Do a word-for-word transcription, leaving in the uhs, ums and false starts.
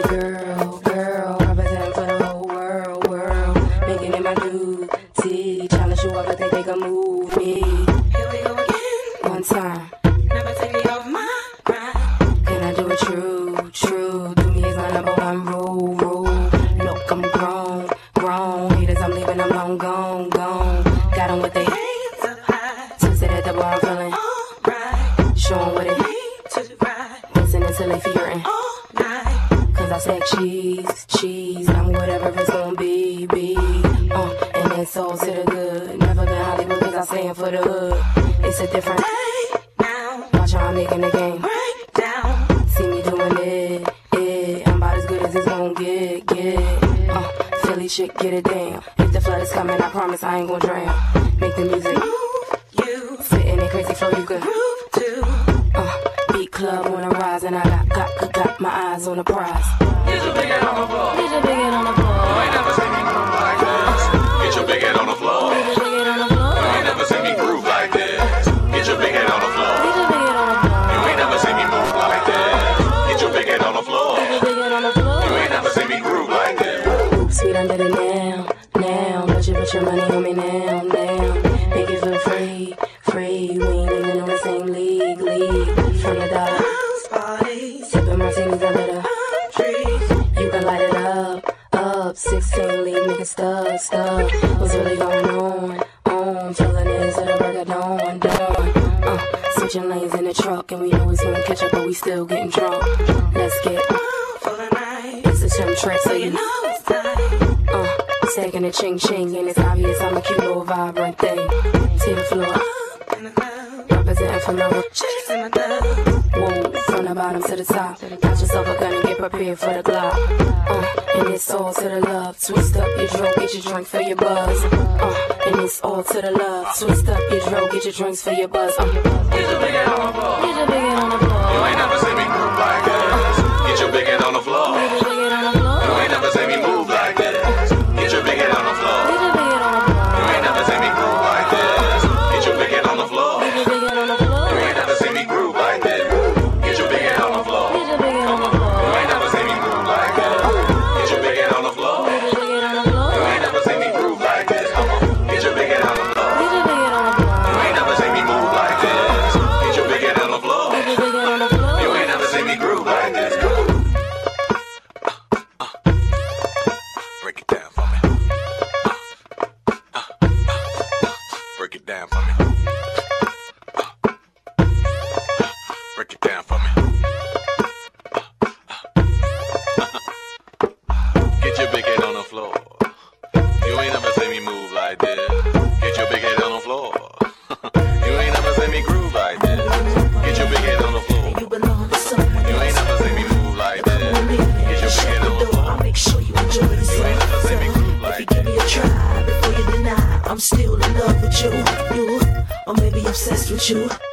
girl, girl, representing for the whole world, world. Making it my duty, challenge you ever think they can move me. Here we go again. One time. Never take me off my grind. Can I do it true, true? Do me is my number one rule, rule. Look, I'm grown, grown. Haters, I'm leaving them long gone, gone. Got them with they Hands up high. twisted at the bar, I'm feeling Alright. show 'em what it To ride dancing until they fearing. all night. Cause I said cheese, cheese. I'm whatever it's gonna be, be. Uh, and it's all to the good. Never been Hollywood cause I stand for the hood. It's a different Hey, now. watch how I'm making the game. Break down. See me doing it, it. I'm about as good as it's gonna get, get. Uh, Philly shit, get it down. If the flood is coming, I promise I ain't gonna drown. Make the music Move you. sitting in crazy flow, you can Groove too. uh, beat club on the rise, and I got, got, got, got my eyes on the prize. Get your big head on the floor. Get your big head on the You floor. ain't never seen me groove like this. Get your big head on the floor. Get your big head on the floor. You ain't never seen me groove like this. Get your big head on the floor. Get your big head on the floor. You ain't never seen me move like this. Get your big head on the floor. Get your big head on the floor. You ain't never seen me groove like this. Oops, sweet under the now, now. Let you put your money on me now, now. Make it feel free, free. We ain't even on the same league, league. From the dollar, Party. sipping martinis under the Trees. you can light it up, up. sixteen leave nigga stuck, stuck. What's really going on, on? Feeling this at the break of dawn, dawn. Uh, switching lanes in the truck, and we know it's gonna catch up, but we still getting drunk. Let's get For the night. it's a chim trick, so So you you know. know it's time. Uh, stacking the ching ching, and it's obvious I'm a cute little vibrant thing. To the floor, Up in the cloud. representing for love. Chasing my dove. Whoa, from the bottom to the top. Got yourself a gun and get prepared for the Glock. Uh, and it's all to the love. Twist up your dro, get your drink for your buzz. Uh, and it's all to the love. Twist up your dro, get your drinks for your buzz. Uh, Get your big head on the floor. get your big head on the You floor. ain't never seen me groove like this. Get your big head on the floor. Get your big head on the floor. You ain't never seen me move like this. Get your big head on the floor. Get your big head on the You floor. ain't never seen me groove like this. Get your big head on the floor. Get your big head on the floor. You ain't never seen me groove like this. Get your big head on the floor. Get your big head on the You floor. ain't never seen me groove like this. Get your big head on the floor. Get your big head on the floor. You ain't never seen me groove like this. Come on, get your big head on the floor. Get your big head on the floor. You ain't never seen me move like this. Get your big head on the floor. Get your big head on the floor. You ain't never seen me groove like this. Come on. Uh, uh, uh. Break it down for me. Uh, uh, uh, uh. Break it down for me. Uh, uh, break it down for me. Get your big head on the floor. You ain't never seen me move like this. Get your big head on the floor. You ain't never seen me groove like this. Get your big head on the floor. You belong to someone You ain't else. never seen me move like this. Get your big head on the I'll floor. make sure you enjoy the You ain't never seen me groove If you like give this. me a try before you deny, I'm still in love with you. You, or maybe obsessed with you.